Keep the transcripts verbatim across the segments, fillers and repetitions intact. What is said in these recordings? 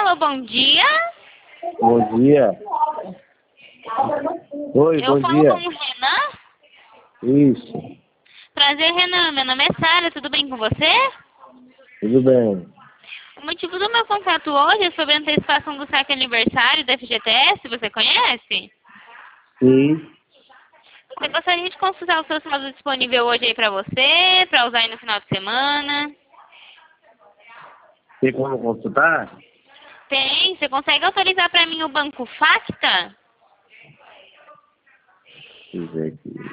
Alô, bom dia. Bom dia. Oi, Eu bom falo dia. com o Renan. Isso, Prazer, Renan. Meu nome é Sara. Tudo bem com você? tudo bem. O motivo do meu contato hoje é sobre a antecipação do saque aniversário da F G T S. Você conhece? Sim, Você gostaria de consultar o seu saldo disponível hoje aí pra você, pra usar aí no final de semana? tem como consultar? Tem. Você consegue autorizar pra mim o banco Facta? Deixa eu ver aqui.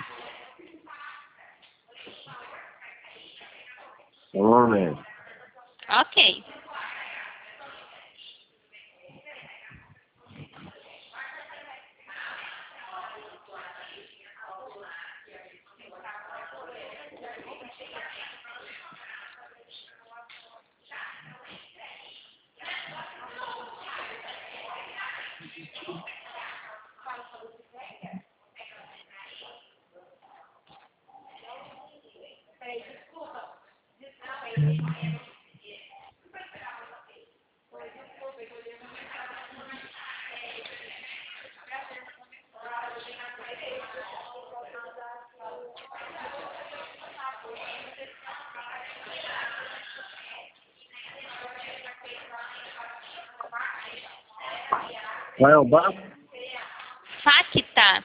Um momento. Ok. Qual é o banco? Facta.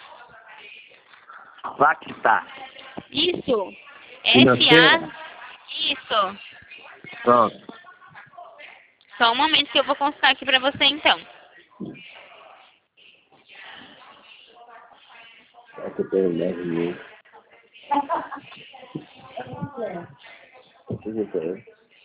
Facta. Isso. F Financeira? A. Isso. Pronto. Só um momento que eu vou consultar aqui pra você, então. É que eu tenho dez mil. Deixa eu ver.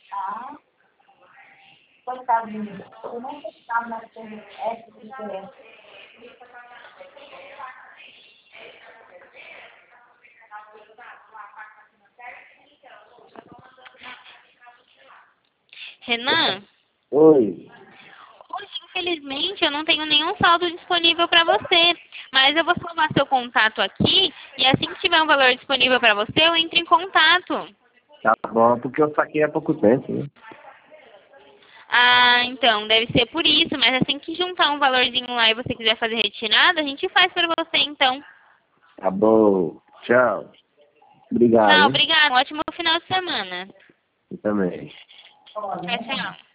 Renan, Oi. hoje, infelizmente, eu não tenho nenhum saldo disponível para você. Mas eu vou salvar seu contato aqui e assim que tiver um valor disponível para você, eu entro em contato. Tá bom, porque eu saquei há pouco tempo, né? Ah, então, deve ser por isso. Mas assim que juntar um valorzinho lá e você quiser fazer retirada, a gente faz para você, então. Tá bom. Tchau. Obrigado, Tchau, hein? obrigada. Um ótimo final de semana. Eu também. Tchau, tchau.